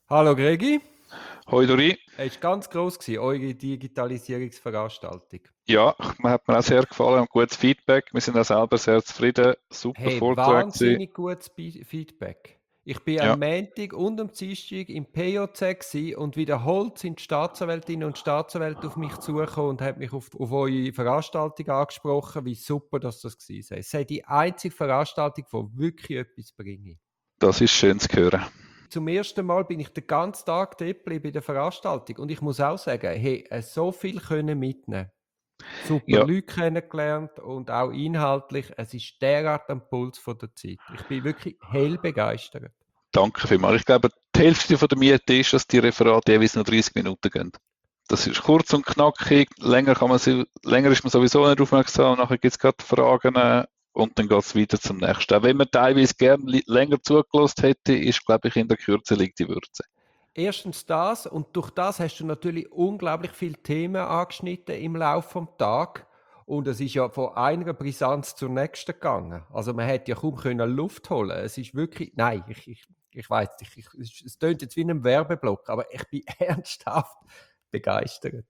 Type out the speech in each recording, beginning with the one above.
Hallo Gregi, Hoi Dori. es war ganz gross, eure Digitalisierungsveranstaltung. Ja, mir hat mir auch sehr gefallen und gutes Feedback. Wir sind auch selber sehr zufrieden. Super Hey, Vortrag gewesen. wahnsinnig gutes Feedback. Ich bin Ja, am Montag und am Dienstag im POC und wiederholt sind die Staatsanwältinnen und Staatsanwälte auf mich zugekommen und haben mich auf eure Veranstaltung angesprochen, wie super das war. Es sei die einzige Veranstaltung, die wirklich etwas bringt. das ist schön zu hören. Zum ersten Mal bin ich den ganzen Tag dort geblieben bei der Veranstaltung und ich muss auch sagen, hey, so viel können mitnehmen. Super Ja, Leute kennengelernt und auch inhaltlich, es ist derart am Puls von der Zeit. Ich bin wirklich hell begeistert. danke vielmals. Ich glaube, die Hälfte von der Miete ist, dass die Referate jeweils nur 30 Minuten gehen. Das ist kurz und knackig. Länger ist man sowieso nicht aufmerksam. Nachher gibt es gerade Fragen und dann geht es weiter zum nächsten. Auch wenn man teilweise gerne länger zugelassen hätte, ist, glaube ich, in der Kürze liegt die Würze. Erstens das und durch das hast du natürlich unglaublich viele Themen angeschnitten im Laufe vom Tag und es ist ja von einer Brisanz zur nächsten gegangen. Also man hätte ja kaum können Luft holen. Es ist wirklich, nein, ich weiß, es tönt jetzt wie ein Werbeblock, aber ich bin ernsthaft begeistert.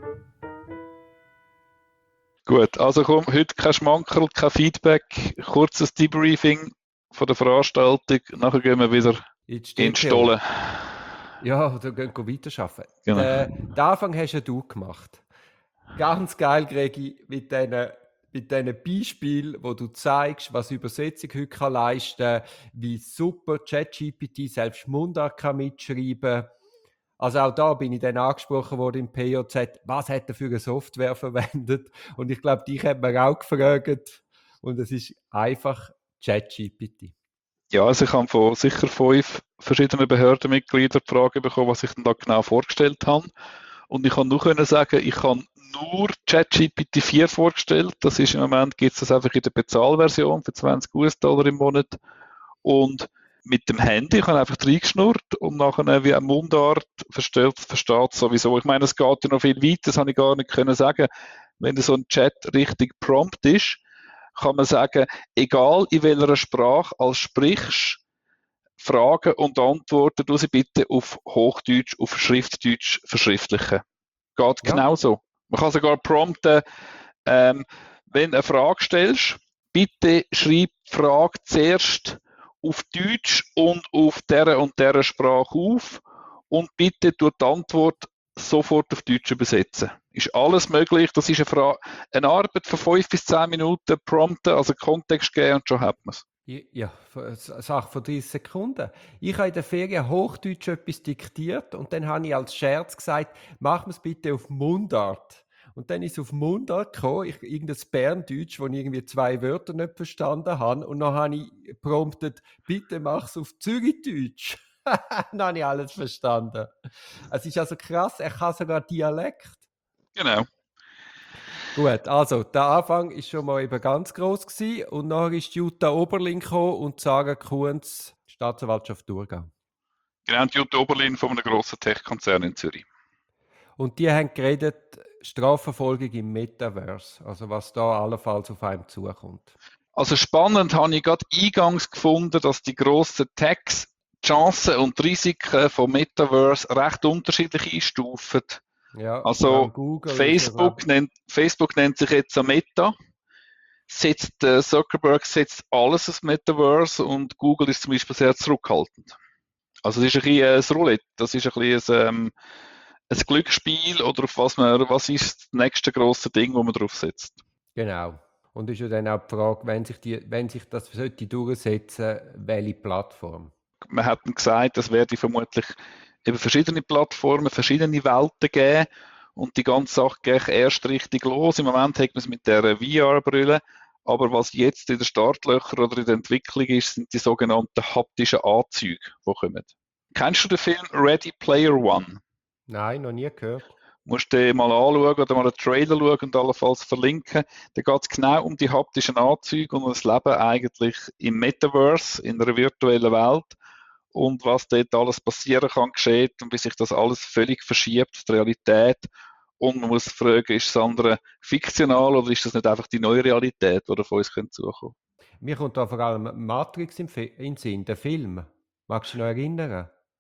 Gut, also komm, heute kein Schmankerl, kein Feedback, kurzes Debriefing von der Veranstaltung, nachher gehen wir wieder Jetzt in die steht ja, Stolle. ja, oder gehen weiterarbeiten. Genau. Den Anfang hast ja du gemacht. Ganz geil, Gregi, mit diesen Beispielen, wo du zeigst, was Übersetzung heute kann leisten, wie super ChatGPT selbst Mundart kann mitschreiben. Also auch da bin ich dann angesprochen worden im POZ, was hat er für eine Software verwendet? Und ich glaube, dich hat man auch gefragt. Und es ist einfach ChatGPT. Ja, also ich habe von sicher 5 verschiedenen Behördenmitgliedern die Frage bekommen, was ich denn da genau vorgestellt habe. Und ich kann nur können sagen, ich habe nur ChatGPT 4 vorgestellt. Das ist im Moment, gibt es das einfach in der Bezahlversion für 20 US-Dollar im Monat. Und mit dem Handy, ich habe einfach reingeschnurrt und nachher wie eine Mundart versteht es sowieso. Ich meine, es geht ja noch viel weiter, das habe ich gar nicht können sagen. Wenn so ein Chat richtig prompt ist, kann man sagen, egal in welcher Sprache als sprichst, Fragen und Antworten, du sie bitte auf Hochdeutsch, auf Schriftdeutsch verschriftlichen. Geht Ja, genauso. Man kann sogar prompten, ähm, wenn du eine Frage stellst, bitte schreib die Frage zuerst auf Deutsch und auf dieser und dieser Sprache auf und bitte tu die Antwort sofort auf Deutsch übersetzen. Ist alles möglich. Das ist eine Arbeit von 5 bis 10 Minuten prompten, also Kontext geben und schon hat man es. ja, eine Sache von 30 Sekunden. Ich habe in der Ferien Hochdeutsch etwas diktiert und dann habe ich als Scherz gesagt, mach mir es bitte auf Mundart. Und dann ist es auf Mundart gekommen, irgendein Berndeutsch, wo ich irgendwie 2 Wörter nicht verstanden habe. Und dann habe ich promptet, bitte mach es auf Zürichdeutsch. Dann habe ich alles verstanden. Es ist also krass, er kann sogar Dialekt. Genau. Gut, also der Anfang ist schon mal eben ganz groß gewesen und nachher ist Jutta Oberlin gekommen und Sarah Kunz, Staatsanwaltschaft Thurgau. Genau, die Jutta Oberlin von einem grossen Tech-Konzern in Zürich. Und die haben geredet, Strafverfolgung im Metaverse, also was da allenfalls auf einem zukommt. Also spannend habe ich gerade eingangs gefunden, dass die grossen Techs die Chancen und die Risiken vom Metaverse recht unterschiedlich einstufen. Ja, vor Also allem Google ist ja, glaube Facebook nennt sich jetzt ein Meta, Zuckerberg setzt alles ins Metaverse und Google ist zum Beispiel sehr zurückhaltend. Also es ist ein bisschen ein Roulette, das ist ein bisschen ein Glücksspiel oder was ist das nächste grosse Ding, wo man drauf setzt. genau. Und ist ja dann auch die Frage, wenn sich das sollte durchsetzen, welche Plattform? Man hat gesagt, es werde vermutlich eben verschiedene Plattformen, verschiedene Welten geben und die ganze Sache geht erst richtig los. Im Moment hat man es mit der VR-Brille, aber was jetzt in den Startlöchern oder in der Entwicklung ist, sind die sogenannten haptischen Anzüge, die kommen. Kennst du den Film Ready Player One? Nein, noch nie gehört. Musst du den mal anschauen oder mal einen Trailer schauen und allenfalls verlinken. Da geht es genau um die haptischen Anzüge und um das Leben eigentlich im Metaverse, in einer virtuellen Welt und was dort alles passieren kann, geschieht und wie sich das alles völlig verschiebt, die Realität. Und man muss fragen, ist das andere fiktional oder ist das nicht einfach die neue Realität, die auf uns zukommen könnte? Mir kommt da vor allem Matrix in den Sinn, der Film. Magst du dich noch erinnern?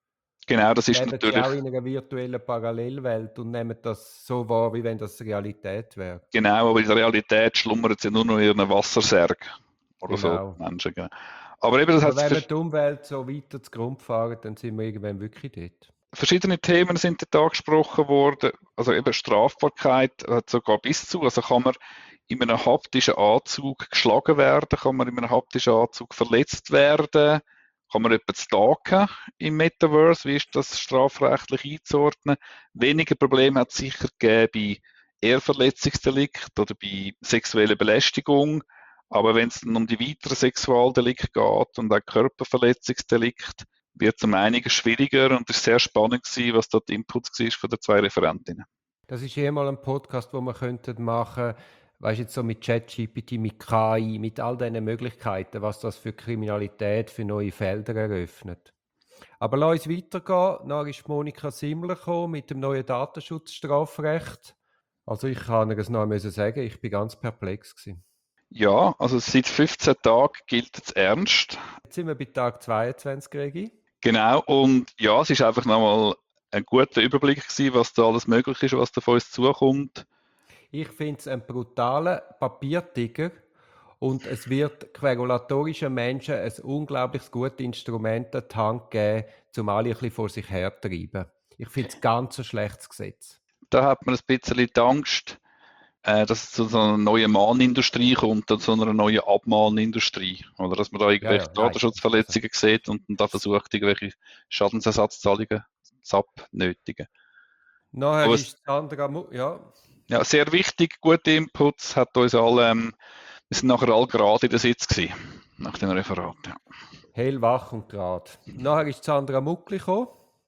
Genau, das ist leben sie natürlich, auch in einer virtuellen Parallelwelt und nehmen das so wahr, wie wenn das Realität wäre. genau, aber in der Realität schlummern sie nur noch in ihren Wassersärg oder so, Genau. Menschen. Genau. Aber eben, das Aber hat wenn wir die Umwelt so weiter zu Grund fahren, dann sind wir irgendwann wirklich dort. verschiedene Themen sind dort angesprochen worden. Also eben Strafbarkeit hat sogar bis zu, also kann man in einem haptischen Anzug geschlagen werden, kann man in einem haptischen Anzug verletzt werden, kann man jemanden stalken im Metaverse, wie ist das strafrechtlich einzuordnen? Weniger Probleme hat es sicher gegeben bei Ehrverletzungsdelikt oder bei sexueller Belästigung. Aber wenn es dann um die weiteren Sexualdelikte geht und auch Körperverletzungsdelikt, wird es um einiges schwieriger und es war sehr spannend gewesen, was dort Inputs war von den zwei Referentinnen. Das ist mal ein Podcast, wo wir könnten machen, weißt jetzt so mit ChatGPT, mit KI, mit all diesen Möglichkeiten, was das für Kriminalität, für neue Felder eröffnet. Aber lass uns weitergehen. Dann ist Monika Simmler gekommen mit dem neuen Datenschutzstrafrecht. Also ich kann ihr es noch einmal sagen, ich bin ganz perplex gewesen. Ja, also seit 15 Tagen gilt es ernst. Jetzt sind wir bei Tag 22, Regi. Genau, und ja, es ist einfach nochmal ein guter Überblick gewesen, was da alles möglich ist, was da von uns zukommt. Ich finde es ein brutaler Papiertiger und es wird regulatorischen Menschen ein unglaublich gutes Instrument an die Hand geben, um alle ein bisschen vor sich herzutreiben. Ich finde es ganz ein schlechtes Gesetz. Da hat man ein bisschen die Angst, dass es zu so einer neuen Mahnindustrie kommt und zu einer neuen Abmahnindustrie. Oder dass man da irgendwelche Datenschutzverletzungen sieht und dann da versucht, irgendwelche Schadensersatzzahlungen zu abnötigen. Nachher ist Sandra, Ja, sehr wichtig, gute Inputs, hat uns alle, wir sind nachher alle gerade in der Sitz gewesen, nach dem Referat. Ja, hellwach und gerade. Nachher ist Sandra Muckli gekommen.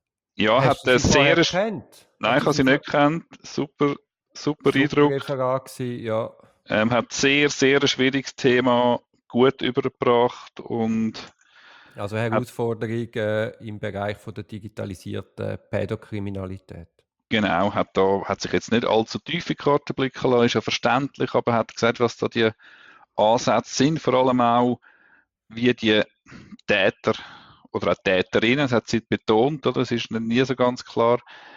ja hat du sie vorher sehr, gekannt? nein, ich habe sie nicht gekannt, super Eindruck. Referat gewesen, ja. Hat sehr ein schwieriges Thema gut übergebracht und Also Herausforderungen im Bereich von der digitalisierten Pädokriminalität. genau, hat sich jetzt nicht allzu tief in die Karte blicken lassen, ist ja verständlich, aber hat gesagt, was da die Ansätze sind, vor allem auch, wie die Täter oder auch Täterinnen, das hat sie betont, oder? Es ist nie so ganz klar,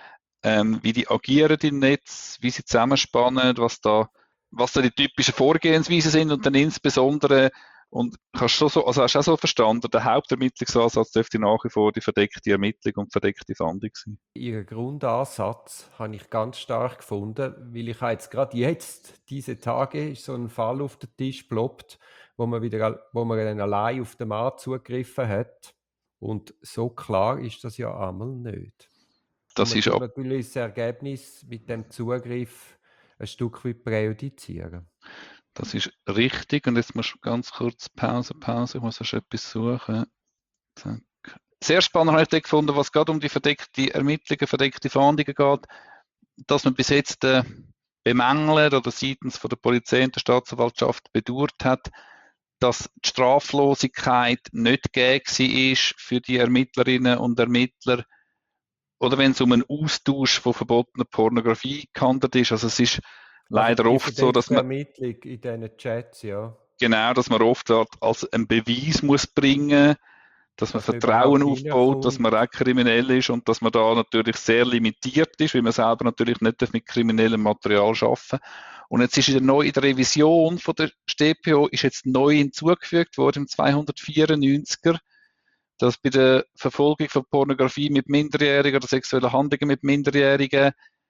wie die agieren im Netz, wie sie zusammenspannen, was da die typischen Vorgehensweisen sind und dann insbesondere, und hast du so, also hast du auch so verstanden, der Hauptermittlungsansatz dürfte nach wie vor die verdeckte Ermittlung und verdeckte Fahndung sein. Ihren Grundansatz habe ich ganz stark gefunden, weil ich jetzt gerade diese Tage, ist so ein Fall auf den Tisch ploppt, wo man dann allein auf den Mann zugegriffen hat. Und so klar ist das ja einmal nicht. Das und ist man tut natürlich das Ergebnis mit dem Zugriff ein Stück weit präjudizieren. Das ist richtig. Und jetzt muss ich ganz kurz Pause. Ich muss erst etwas suchen. Zack. Sehr spannend habe ich gefunden, was gerade um die verdeckte Ermittlungen, verdeckte Fahndungen geht, dass man bis jetzt bemängelt oder seitens von der Polizei und der Staatsanwaltschaft bedauert hat, dass die Straflosigkeit nicht gegeben war für die Ermittlerinnen und Ermittler oder wenn es um einen Austausch von verbotener Pornografie gehandelt ist. Also es ist leider oft so, dass man Ermittlung in diesen Chats, ja. Genau, dass man oft als einen Beweis muss bringen, dass man Vertrauen aufbaut, dass man auch kriminell ist und dass man da natürlich sehr limitiert ist, weil man selber natürlich nicht mit kriminellem Material arbeiten darf. Und jetzt ist in der Revision von der StPO ist jetzt neu hinzugefügt worden im 294er, dass bei der Verfolgung von Pornografie mit Minderjährigen oder sexuellen Handlungen mit Minderjährigen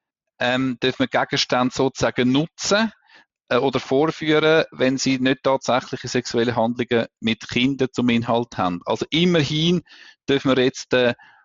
darf man Gegenstände sozusagen nutzen oder vorführen, wenn sie nicht tatsächliche sexuelle Handlungen mit Kindern zum Inhalt haben. Also immerhin dürfen wir jetzt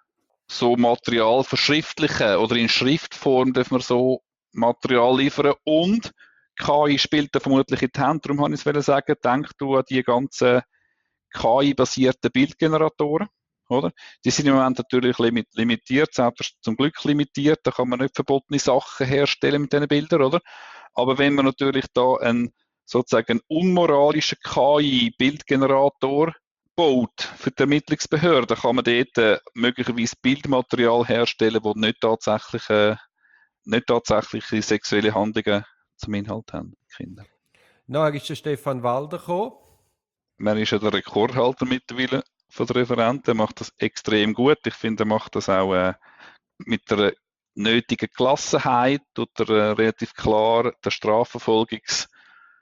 so Material verschriftlichen oder in Schriftform dürfen wir so Material liefern und KI spielt da vermutlich in die Hand. Darum habe ich es sagen, denk du an die ganzen KI-basierten Bildgeneratoren. Oder? Die sind im Moment natürlich limitiert, selbst zum Glück limitiert, da kann man nicht verbotene Sachen herstellen mit diesen Bildern, oder? Aber wenn man natürlich da sozusagen einen unmoralischen KI-Bildgenerator baut für die Ermittlungsbehörden, kann man dort möglicherweise Bildmaterial herstellen, das nicht tatsächliche sexuelle Handlungen zum Inhalt haben. Nachher ist der Stefan Walder gekommen. Man ist ja der Rekordhalter mittlerweile von der Referentin, macht das extrem gut. Ich finde, er macht das auch mit der nötigen Gelassenheit oder relativ klar den Strafverfolgungspunkt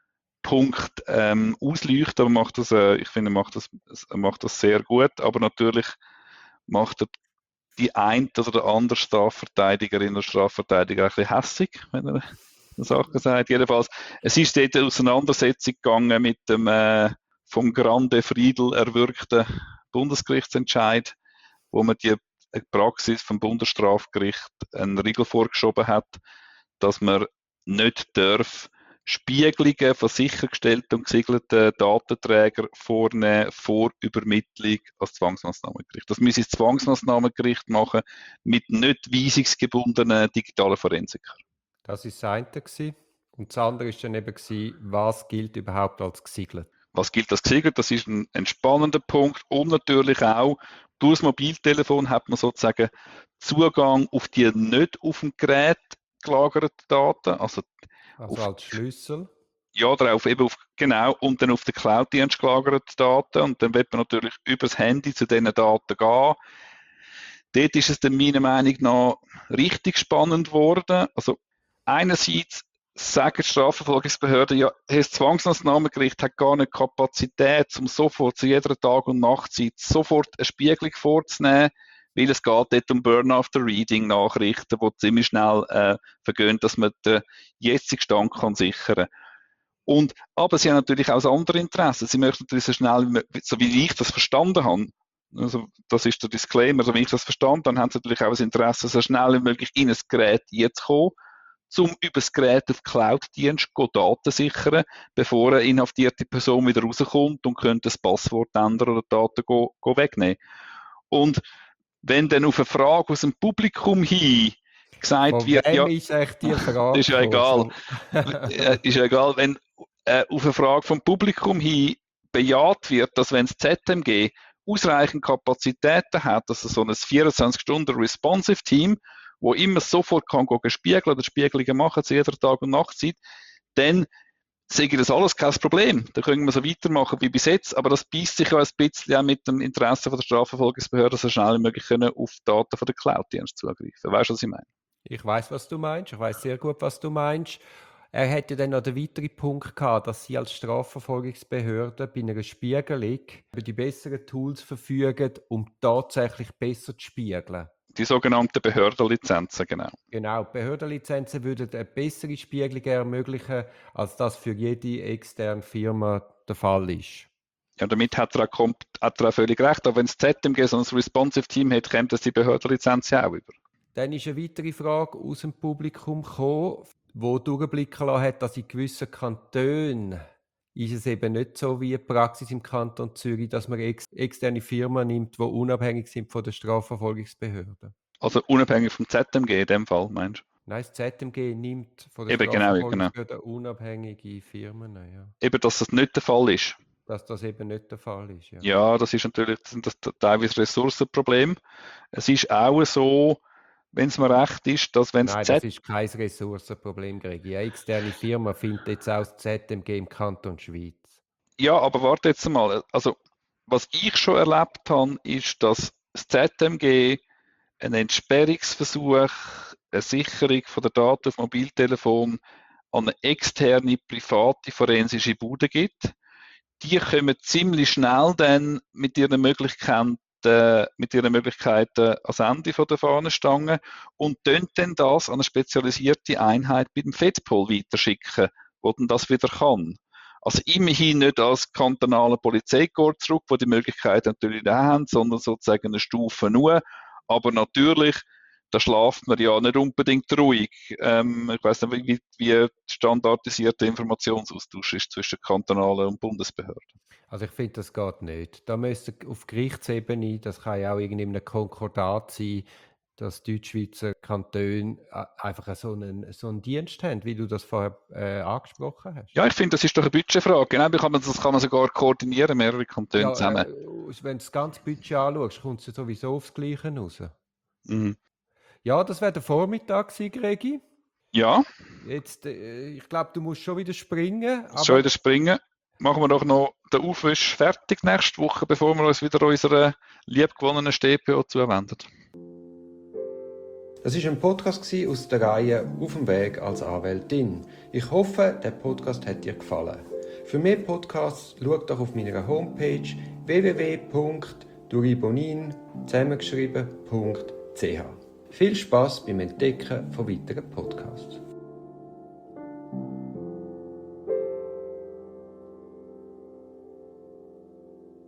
ausleuchten. Aber ich finde, er macht das sehr gut. Aber natürlich macht er die eine oder der andere Strafverteidigerin oder Strafverteidiger ein bisschen hässig, wenn er eine Sache sagt. Jedenfalls, es ist dort eine Auseinandersetzung gegangen mit dem vom Grande Friedel erwirkten Bundesgerichtsentscheid, wo man die Praxis vom Bundesstrafgericht einen Riegel vorgeschoben hat, dass man nicht darf Spiegelungen von sichergestellten und gesiegelten Datenträgern vornehmen vor Übermittlung als Zwangsmaßnahmengericht. Das müsse das Zwangsmaßnahmengericht machen mit nicht weisungsgebundenen digitalen Forensikern. Das war das eine gewesen. Und das andere war dann eben, was gilt überhaupt als gesiegelt? Was gilt als gesiegelt? Das ist ein spannender Punkt. Und natürlich auch, durch das Mobiltelefon hat man sozusagen Zugang auf die nicht auf dem Gerät gelagerten Daten. Also als Schlüssel? Ja, genau, und dann auf den Cloud-Dienst gelagerte Daten. Und dann wird man natürlich übers Handy zu diesen Daten gehen. Dort ist es dann meiner Meinung nach richtig spannend geworden. Also einerseits sagen die Strafverfolgungsbehörden, ja, das Zwangsmaßnahmengericht hat gar nicht Kapazität, um sofort zu jeder Tag- und Nachtzeit sofort eine Spiegelung vorzunehmen, weil es geht dort um Burn-After-Reading-Nachrichten, die ziemlich schnell vergehen, dass man den jetzigen Stand kann sichern kann. Aber sie haben natürlich auch das andere Interesse. Sie möchten natürlich so schnell, so wie ich das verstanden habe, also das ist der Disclaimer, so wie ich das verstanden habe, haben sie natürlich auch das Interesse, so schnell wie möglich in ein Gerät zu kommen, um über das Gerät auf Cloud-Dienst Daten sichern, bevor eine inhaftierte Person wieder rauskommt und könnte das Passwort ändern oder Daten wegnehmen. Und wenn dann auf eine Frage aus dem Publikum hin gesagt wird, ja, ist echt die Frage? ist ja egal. Ist ja egal, wenn auf eine Frage vom Publikum hin bejaht wird, dass wenn das ZMG ausreichend Kapazitäten hat, dass es so ein 24-Stunden-Responsive-Team, wo immer sofort kann spiegeln oder Spiegelungen machen zu jeder Tag- und Nachtzeit, dann sage das alles kein Problem. Da können wir so weitermachen wie bis jetzt, aber das beißt sich ja ein bisschen auch mit dem Interesse von der Strafverfolgungsbehörde, so schnell wie möglich können auf Daten von der Cloud-Dienst zugreifen. Weißt du, was ich meine? Ich weiß, was du meinst. Ich weiß sehr gut, was du meinst. Er hätte dann noch den weiteren Punkt gehabt, dass Sie als Strafverfolgungsbehörde bei einer Spiegelung über die besseren Tools verfügen, um tatsächlich besser zu spiegeln. Die sogenannten Behördenlizenzen, genau. Genau, Behördenlizenzen würden eine bessere Spiegelung ermöglichen, als das für jede externe Firma der Fall ist. Ja, damit hat er auch völlig recht. Aber wenn das ZMG so ein Responsive Team hat, kommt das die Behördenlizenz ja auch über. Dann ist eine weitere Frage aus dem Publikum gekommen, wo durchblicken lassen hat, dass in gewissen Kantonen ist es eben nicht so wie die Praxis im Kanton Zürich, dass man externe Firmen nimmt, die unabhängig sind von der Strafverfolgungsbehörde. Also unabhängig vom ZMG in dem Fall, meinst du? Nein, das ZMG nimmt von der Eben, Strafverfolgungsbehörde unabhängige Firmen. Ja. Eben, dass das nicht der Fall ist. Dass das eben nicht der Fall ist. Ja, Ja, das ist natürlich das teilweise Ressourcenproblem. Es ist auch so, wenn es mir recht ist, dass wenn Nein, das ist kein Ressourcenproblem, Gregi. Eine externe Firma findet jetzt auch das ZMG im Kanton Schweiz. Ja, aber warte jetzt mal. Also, was ich schon erlebt habe, ist, dass das ZMG einen Entsperrungsversuch, eine Sicherung von der Daten auf Mobiltelefon an eine externe, private forensische Bude gibt. Die kommen ziemlich schnell dann mit ihren Möglichkeiten ans Ende von der Fahnenstange und dann das an eine spezialisierte Einheit bei dem FEDPOL weiterschicken, wo dann das wieder kann. Also immerhin nicht als kantonale Polizeikorps zurück, wo die Möglichkeit natürlich da haben, sondern sozusagen eine Stufe nur. Aber natürlich, da schlaft man ja nicht unbedingt ruhig. Ich weiß nicht, wie standardisierter Informationsaustausch ist zwischen kantonalen und Bundesbehörden. Also ich finde, das geht nicht. Da müsste auf Gerichtsebene, das kann ja auch irgendwie in einem Konkordat sein, dass Deutschschweizer Kantone einfach so einen Dienst haben, wie du das vorher angesprochen hast. Ja, ich finde, das ist doch eine Budgetfrage. Genau, das kann man sogar koordinieren, mehrere Kantone zusammen. Wenn du das ganze Budget anschaust, kommt es ja sowieso aufs Gleiche raus. Mhm. Ja, das wäre der Vormittag gewesen, Gregi. Ja. Jetzt, ich glaube, du musst schon wieder springen. Schon wieder springen. machen wir doch noch den Aufwisch fertig nächste Woche, bevor wir uns wieder unserer liebgewonnenen StPO zuwenden. Das war ein Podcast aus der Reihe «Auf dem Weg als Anwältin». Ich hoffe, der Podcast hat dir gefallen. Für mehr Podcasts schau doch auf meiner Homepage www.duribonin zusammengeschrieben.ch. Viel Spass beim Entdecken von weiteren Podcasts.